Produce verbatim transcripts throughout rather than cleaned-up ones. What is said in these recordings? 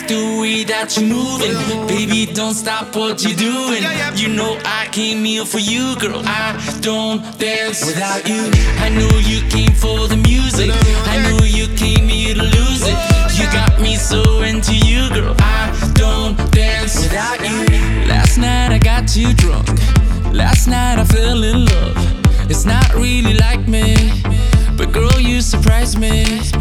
like the way that you're moving. Baby, don't stop what you're doing. You know I came here for you, girl. I don't dance without you. I know you came for the music. I know you came here to lose it. You got me so into you, girl. I don't dance without you. Last night I got you drunk. Last night I fell in love. It's not really like me, but girl, you surprised me.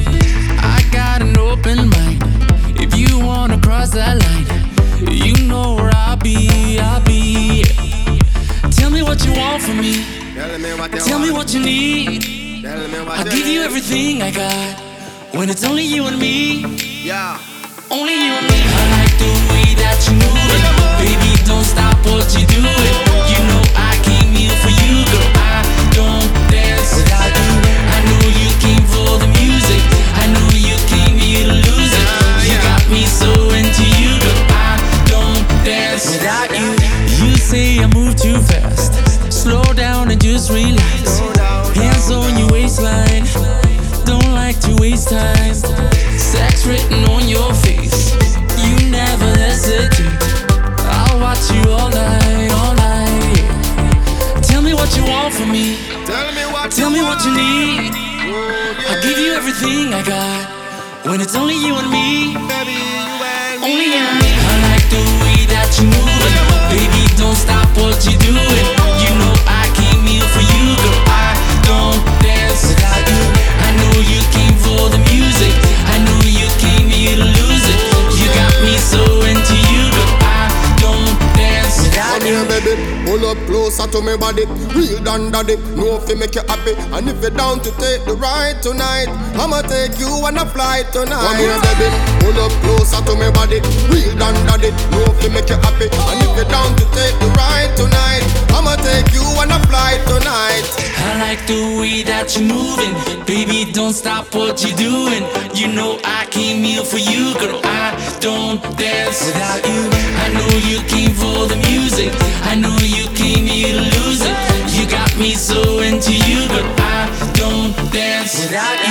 I got an open mind. If you wanna cross that line, you know where I'll be, I'll be. Tell me what you want from me. Tell me what you need. I'll give you everything I got. When it's only you and me. Yeah. Only you and me. I like the way that you move it. Baby, don't stop what you're doing. You know I came here for you, girl. I don't dance without you. I know you came for the music. I know you came here to lose it. You got me so into you, girl. I don't dance without you. You say I move too fast. Slow down and just relax. Hands on your waistline. Don't like to waste time. Sex written on your face. You never hesitate. I'll watch you all night, all night. Tell me what you want from me. Tell me what Tell you me what you want. need. Oh, yeah. I'll give you everything I got. When it's only you and me. Baby, you and me. Only you and me. I like the way that you move it. Baby, don't stop what you're doing. You know I came here for you, girl. I don't dance without you. I know you came for the music. I know you came here to lose it. You got me so into you, girl. I don't dance without Come you. here, baby, pull up closer to me body. Real down daddy, know if you make you happy. And if you're down to take the ride tonight, I'ma take you on a flight tonight. Come here, baby, pull up closer to me body. Real down daddy, know if you make you happy. And if you're down to take the ride tonight, I'ma take you on a flight tonight. I like the way that you're moving. Baby, don't stop what you're doing. You know I came here for you, girl. I don't dance without you. I know you came for the music. I know you came here to lose it. You got me so into you, girl. I don't dance without you.